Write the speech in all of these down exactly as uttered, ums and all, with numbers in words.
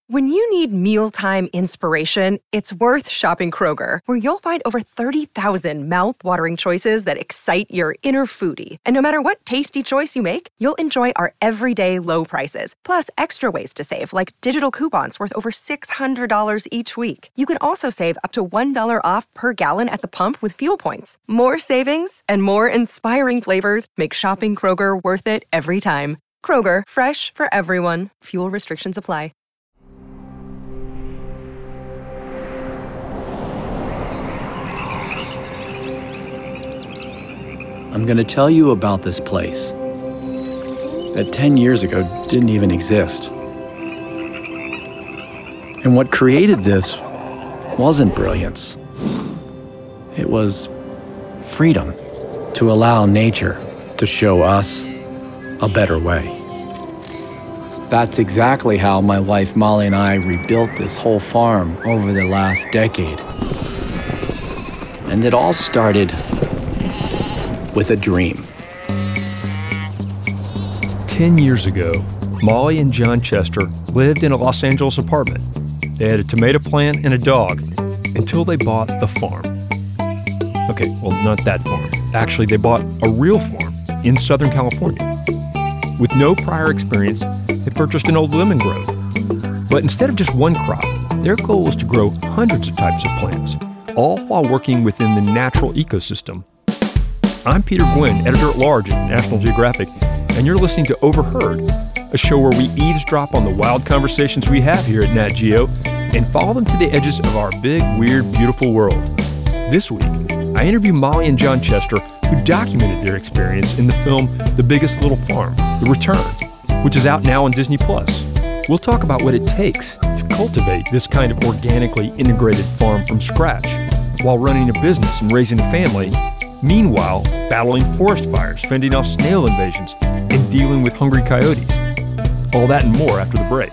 When you need mealtime inspiration, it's worth shopping Kroger, where you'll find over thirty thousand mouth-watering choices that excite your inner foodie. And no matter what tasty choice you make, you'll enjoy our everyday low prices, plus extra ways to save, like digital coupons worth over six hundred dollars each week. You can also save up to one dollar off per gallon at the pump with fuel points. More savings and more inspiring flavors make shopping Kroger worth it every time. Kroger, fresh for everyone. Fuel restrictions apply. I'm going to tell you about this place that ten years ago didn't even exist. And what created this wasn't brilliance. It was freedom to allow nature to show us a better way. That's exactly how my wife Molly and I rebuilt this whole farm over the last decade. And it all started with a dream. Ten years ago, Molly and John Chester lived in a Los Angeles apartment. They had a tomato plant and a dog until they bought the farm. Okay, well, not that farm. Actually, they bought a real farm in Southern California. With no prior experience, they purchased an old lemon grove. But instead of just one crop, their goal was to grow hundreds of types of plants, all while working within the natural ecosystem. I'm Peter Gwynn, editor-at-large at National Geographic, and you're listening to Overheard, a show where we eavesdrop on the wild conversations we have here at Nat Geo and follow them to the edges of our big, weird, beautiful world. This week, I interview Molly and John Chester, who documented their experience in the film The Biggest Little Farm, The Return, which is out now on Disney Plus. We'll talk about what it takes to cultivate this kind of organically integrated farm from scratch while running a business and raising a family, meanwhile battling forest fires, fending off snail invasions, and dealing with hungry coyotes. All that and more after the break.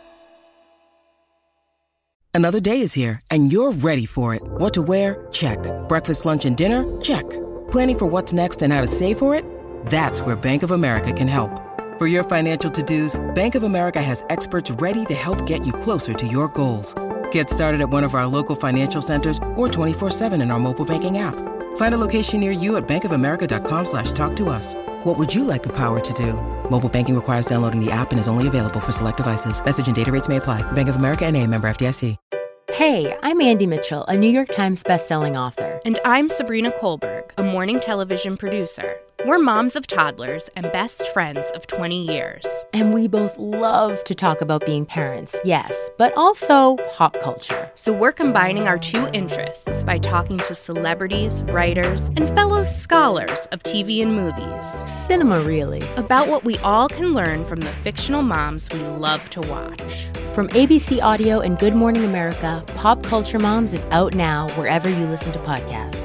Another day is here, and you're ready for it. What to wear? Check. Breakfast, lunch, and dinner? Check. Planning for what's next and how to save for it? That's where Bank of America can help. For your financial to-dos, Bank of America has experts ready to help get you closer to your goals. Get started at one of our local financial centers or twenty-four seven in our mobile banking app. Find a location near you at bankofamerica.com slash talk to us. What would you like the power to do? Mobile banking requires downloading the app and is only available for select devices. Message and data rates may apply. Bank of America N A, member F D I C. Hey, I'm Andy Mitchell, a New York Times bestselling author. And I'm Sabrina Kohlberg, a morning television producer. We're moms of toddlers and best friends of twenty years. And we both love to talk about being parents, yes, but also pop culture. So we're combining our two interests by talking to celebrities, writers, and fellow scholars of T V and movies. Cinema, really. About what we all can learn from the fictional moms we love to watch. From A B C Audio and Good Morning America, Pop Culture Moms is out now wherever you listen to podcasts.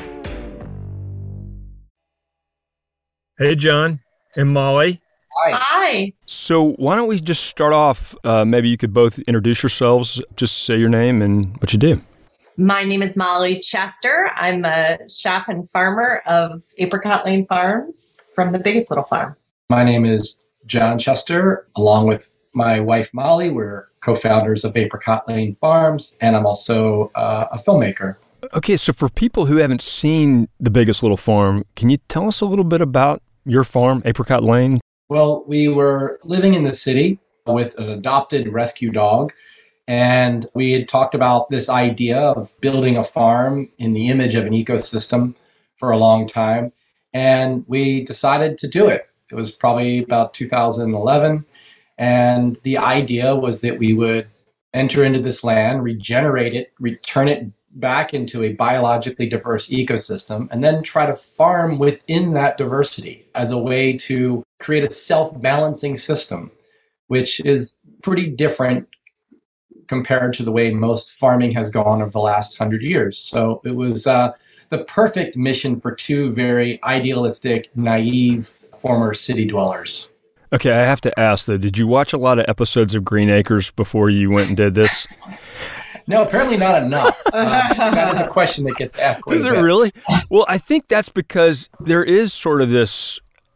Hey, John and Molly. Hi. Hi. So why don't we just start off, uh, maybe you could both introduce yourselves, just say your name and what you do. My name is Molly Chester. I'm a chef and farmer of Apricot Lane Farms from The Biggest Little Farm. My name is John Chester, along with my wife Molly. We're co-founders of Apricot Lane Farms, and I'm also uh, a filmmaker. Okay, so for people who haven't seen The Biggest Little Farm, can you tell us a little bit about your farm, Apricot Lane? Well, we were living in the city with an adopted rescue dog, and we had talked about this idea of building a farm in the image of an ecosystem for a long time, and we decided to do it. It was probably about two thousand eleven, and the idea was that we would enter into this land, regenerate it, return it back into a biologically diverse ecosystem, and then try to farm within that diversity as a way to create a self-balancing system, which is pretty different compared to the way most farming has gone over the last hundred years. So it was uh, the perfect mission for two very idealistic, naive former city dwellers. Okay, I have to ask though, did you watch a lot of episodes of Green Acres before you went and did this? No, apparently not enough. Uh, that is a question that gets asked quite Is a it bit. really? Well, I think that's because there is sort of this,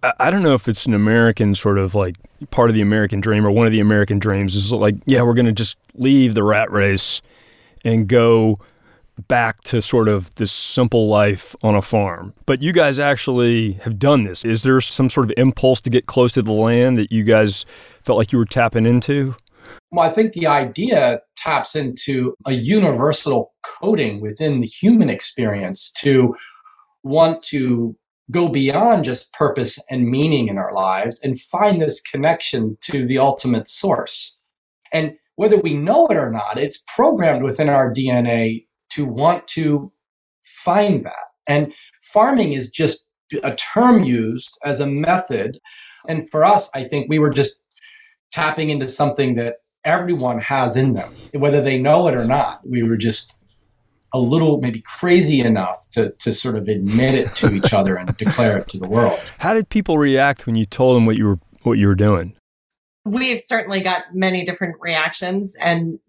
I, I don't know if it's an American sort of like part of the American dream or one of the American dreams is like, yeah, we're going to just leave the rat race and go back to sort of this simple life on a farm. But you guys actually have done this. Is there some sort of impulse to get close to the land that you guys felt like you were tapping into? Well, I think the idea taps into a universal coding within the human experience to want to go beyond just purpose and meaning in our lives and find this connection to the ultimate source. And whether we know it or not, it's programmed within our D N A to want to find that. And farming is just a term used as a method. And for us, I think we were just tapping into something that everyone has in them, whether they know it or not. We were just a little maybe crazy enough to, to sort of admit it to each other and declare it to the world. How did people react when you told them what you were what you were doing? We've certainly got many different reactions, and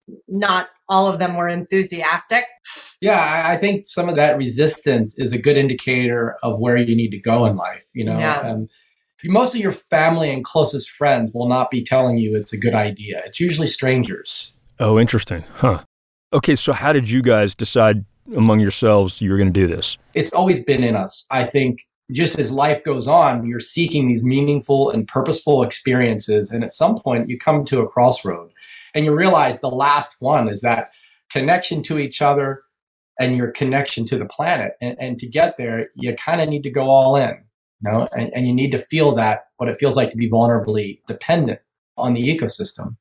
not all of them were enthusiastic. Yeah, I think some of that resistance is a good indicator of where you need to go in life. You know, Yeah. um, most of your family and closest friends will not be telling you it's a good idea. It's usually strangers. Oh, interesting. Huh. Okay, so how did you guys decide among yourselves you were going to do this? It's always been in us. I think just as life goes on, you're seeking these meaningful and purposeful experiences. And at some point, you come to a crossroad and you realize the last one is that connection to each other and your connection to the planet. And, and to get there, you kind of need to go all in, you know, and, and you need to feel that, what it feels like to be vulnerably dependent on the ecosystem.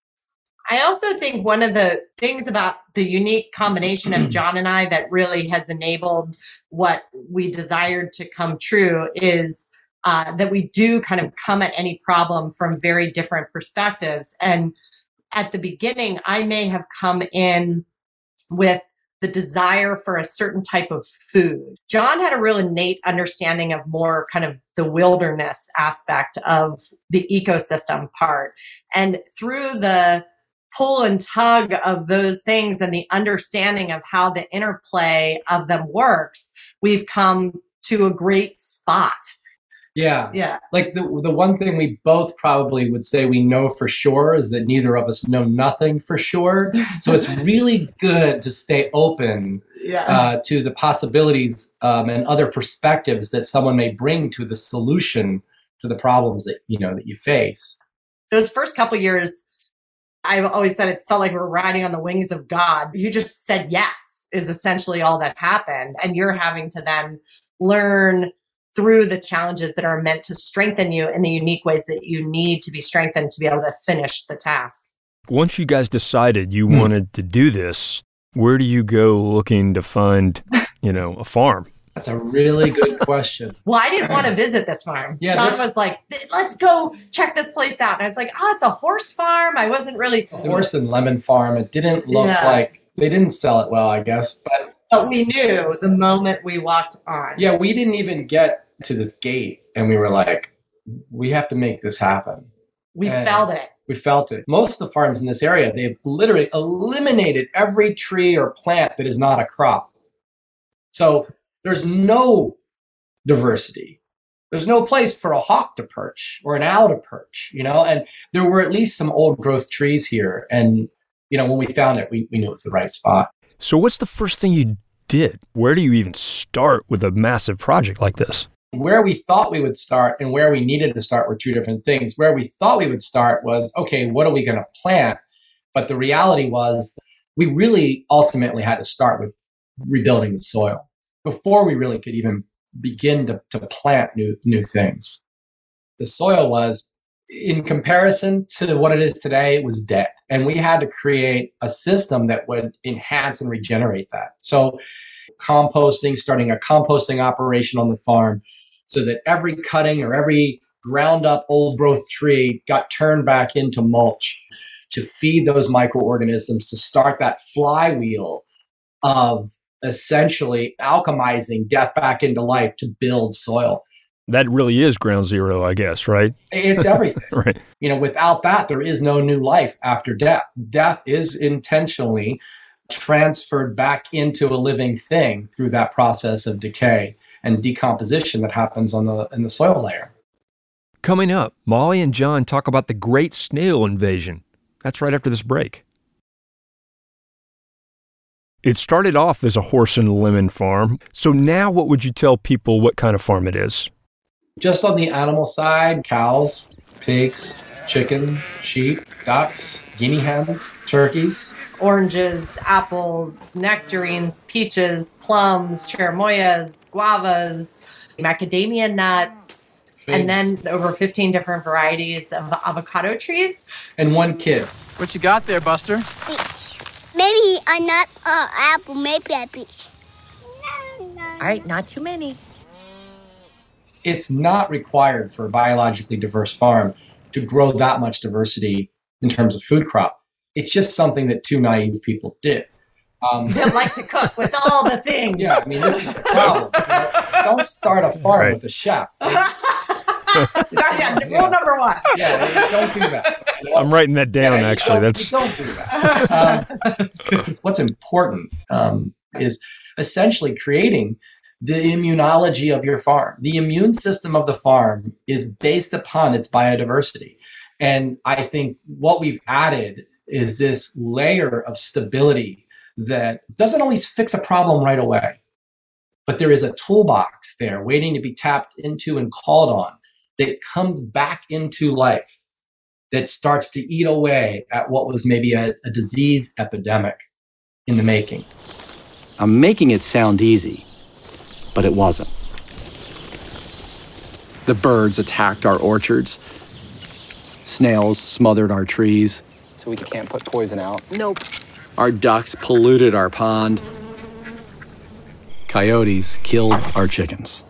I also think one of the things about the unique combination of John and I that really has enabled what we desired to come true is uh, that we do kind of come at any problem from very different perspectives. And at the beginning, I may have come in with the desire for a certain type of food. John had a real innate understanding of more kind of the wilderness aspect of the ecosystem part. And through the pull and tug of those things and the understanding of how the interplay of them works, we've come to a great spot. Yeah. Yeah. Like the the one thing we both probably would say we know for sure is that neither of us know nothing for sure. So it's really good to stay open Yeah. uh, to the possibilities um, and other perspectives that someone may bring to the solution to the problems that, you know, that you face. Those first couple years, I've always said it felt like we were riding on the wings of God. You just said yes is essentially all that happened. And you're having to then learn through the challenges that are meant to strengthen you in the unique ways that you need to be strengthened to be able to finish the task. Once you guys decided you Hmm. wanted to do this, where do you go looking to find, you know, a farm? That's a really good question. Well, I didn't want to visit this farm. Yeah, John this- was like, let's go check this place out. And I was like, oh, it's a horse farm. I wasn't really. A horse and lemon farm. It didn't look Yeah. like, they didn't sell it well, I guess. But But we knew the moment we walked on. yeah, we didn't even get to this gate. And we were like, we have to make this happen. We And felt it. We felt it. Most of the farms in this area, they've literally eliminated every tree or plant that is not a crop. So there's no diversity. There's no place for a hawk to perch or an owl to perch, you know, and there were at least some old growth trees here. And, you know, when we found it, we, we knew it was the right spot. So what's the first thing you did? Where do you even start with a massive project like this? Where we thought we would start and where we needed to start were two different things. Where we thought we would start was, okay, what are we going to plant? But the reality was we really ultimately had to start with rebuilding the soil before we really could even begin to, to plant new, new things. The soil was, in comparison to what it is today, it was dead. And we had to create a system that would enhance and regenerate that. So composting, starting a composting operation on the farm so that every cutting or every ground up old growth tree got turned back into mulch to feed those microorganisms, to start that flywheel of essentially alchemizing death back into life to build soil. That really is ground zero, I guess, right? It's everything. Right. You know, without that, there is no new life after death. Death is intentionally transferred back into a living thing through that process of decay and decomposition that happens on the in the soil layer. Coming up, Molly and John talk about the great snail invasion. That's right after this break. It started off as a horse and lemon farm. So now what would you tell people what kind of farm it is? Just on the animal side, cows, pigs, chicken, sheep, ducks, guinea hens, turkeys. Oranges, apples, nectarines, peaches, plums, cherimoyas, guavas, macadamia nuts, Figs. and then over fifteen different varieties of avocado trees. And one kid. What you got there, Buster? Maybe a nut, uh, apple, maybe a peach. All right, not too many. It's not required for a biologically diverse farm to grow that much diversity in terms of food crop. It's just something that two naive people did. Um, They like to cook with all the things. yeah, I mean, this is the problem. You know, don't start a farm Right. with a chef. They- yeah, rule number one. yeah, they don't do that. You know? I'm writing that down, Yeah, you actually. don't- That's you don't do that. Um, what's important um, is essentially creating the immunology of your farm. The immune system of the farm is based upon its biodiversity. And I think what we've added is this layer of stability that doesn't always fix a problem right away. But there is a toolbox there waiting to be tapped into and called on that comes back into life, that starts to eat away at what was maybe a, a disease epidemic in the making. I'm making it sound easy, but it wasn't. The birds attacked our orchards. Snails smothered our trees. So we can't put poison out. Nope. Our ducks polluted our pond. Coyotes killed our chickens.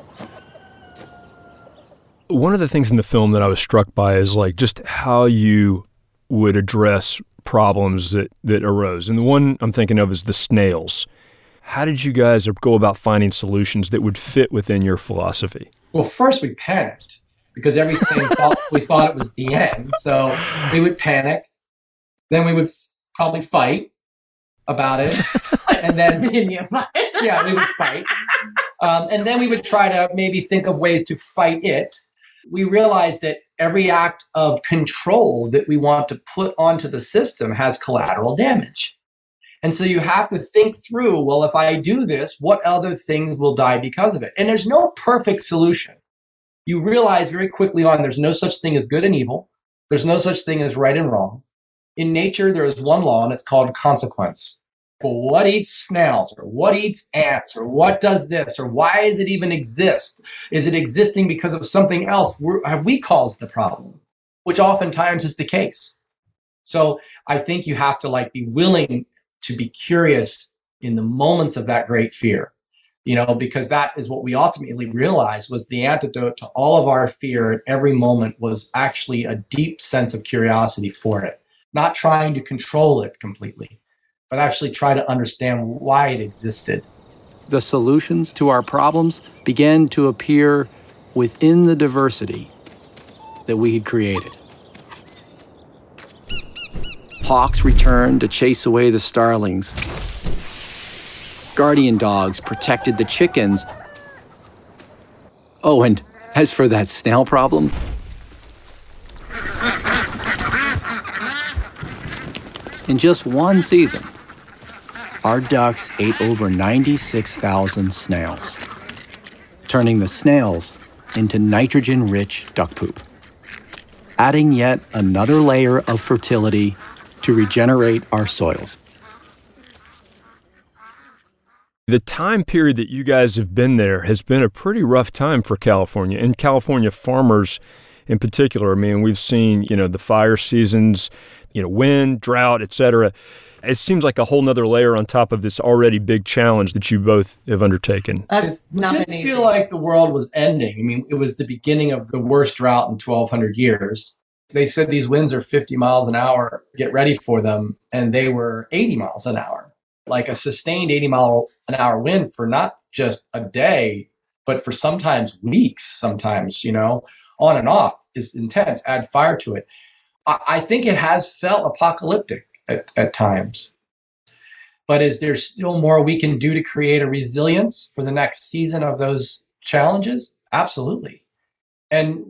one of the things in the film that I was struck by is like just how you would address problems that, that arose. And the one I'm thinking of is the snails. How did you guys go about finding solutions that would fit within your philosophy? Well, first we panicked because everything thought, we thought it was the end. So we would panic. Then we would f- probably fight about it. And then, yeah, we would fight. Um, and then we would try to maybe think of ways to fight it. We realized that every act of control that we want to put onto the system has collateral damage. And so you have to think through, well, if I do this, what other things will die because of it? And there's no perfect solution. You realize very quickly on there's no such thing as good and evil. There's no such thing as right and wrong. In nature, there is one law, and it's called consequence. Well, what eats snails, or what eats ants, or what does this, or why does it even exist? Is it existing because of something else? We're, have we caused the problem? Which oftentimes is the case. So I think you have to like be willing to be curious in the moments of that great fear, you know, because that is what we ultimately realized was the antidote to all of our fear at every moment was actually a deep sense of curiosity for it, not trying to control it completely, but actually try to understand why it existed. The solutions to our problems began to appear within the diversity that we had created. Hawks returned to chase away the starlings. Guardian dogs protected the chickens. Oh, and as for that snail problem, in just one season, our ducks ate over ninety-six thousand snails, turning the snails into nitrogen-rich duck poop, adding yet another layer of fertility to regenerate our soils. The time period that you guys have been there has been a pretty rough time for California, and California farmers in particular. I mean, we've seen, you know, the fire seasons, you know, wind, drought, et cetera. It seems like a whole nother layer on top of this already big challenge that you both have undertaken. That's It nothing did easy. feel like the world was ending. I mean, it was the beginning of the worst drought in twelve hundred years. They said these winds are fifty miles an hour, get ready for them, and they were eighty miles an hour. Like a sustained eighty mile an hour wind for not just a day, but for sometimes weeks, sometimes, you know, on and off is intense. Add fire to it. I, I think it has felt apocalyptic at, at times. But is there still more we can do to create a resilience for the next season of those challenges? Absolutely. And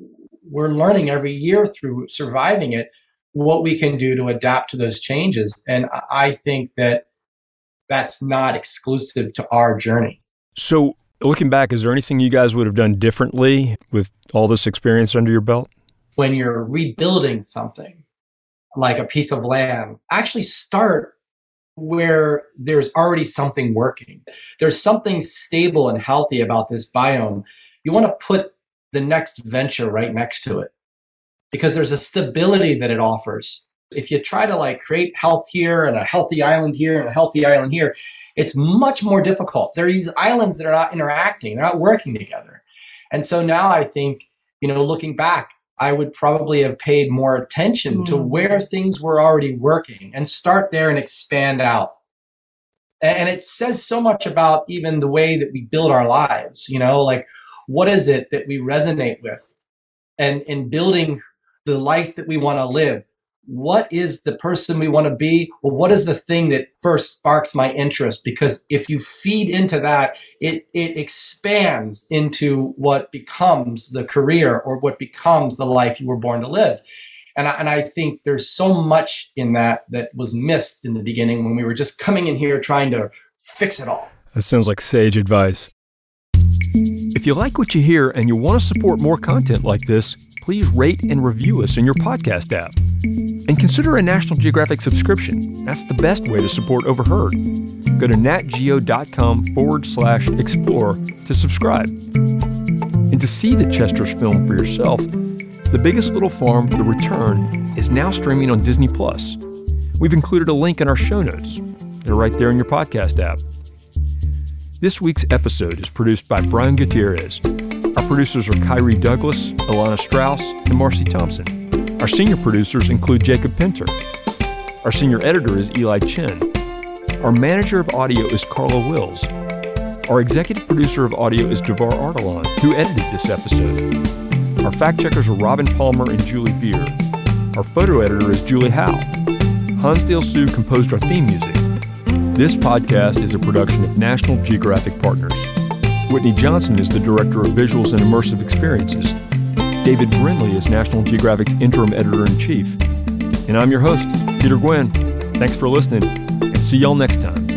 we're learning every year through surviving it what we can do to adapt to those changes. And I think that that's not exclusive to our journey. So looking back, is there anything you guys would have done differently with all this experience under your belt? When you're rebuilding something like a piece of land, actually start where there's already something working. There's something stable and healthy about this biome. You want to put the next venture right next to it because there's a stability that it offers. If you try to like create health here and a healthy island here and a healthy island here, it's much more difficult. There are these islands that are not interacting, they're not working together. And so now I think, you know, looking back, I would probably have paid more attention mm. to where things were already working and start there and expand out. And it says so much about even the way that we build our lives, you know, like what is it that we resonate with? And in building the life that we want to live, what is the person we want to be? Well, what is the thing that first sparks my interest? Because if you feed into that, it it expands into what becomes the career or what becomes the life you were born to live. And I, and I think there's so much in that that was missed in the beginning when we were just coming in here trying to fix it all. That sounds like sage advice. If you like what you hear and you want to support more content like this, please rate and review us in your podcast app. And consider a National Geographic subscription. That's the best way to support Overheard. Go to natgeo.com forward slash explore to subscribe. And to see the Chester's film for yourself, The Biggest Little Farm, The Return, is now streaming on Disney Plus. We've included a link in our show notes. They're right there in your podcast app. This week's episode is produced by Brian Gutierrez. Our producers are Kyrie Douglas, Alana Strauss, and Marcy Thompson. Our senior producers include Jacob Pinter. Our senior editor is Eli Chen. Our manager of audio is Carla Wills. Our executive producer of audio is Devar Ardalan, who edited this episode. Our fact checkers are Robin Palmer and Julie Beer. Our photo editor is Julie Howe. Hansdale Sue composed our theme music. This podcast is a production of National Geographic Partners. Whitney Johnson is the Director of Visuals and Immersive Experiences. David Brindley is National Geographic's Interim Editor-in-Chief. And I'm your host, Peter Gwynn. Thanks for listening, and see y'all next time.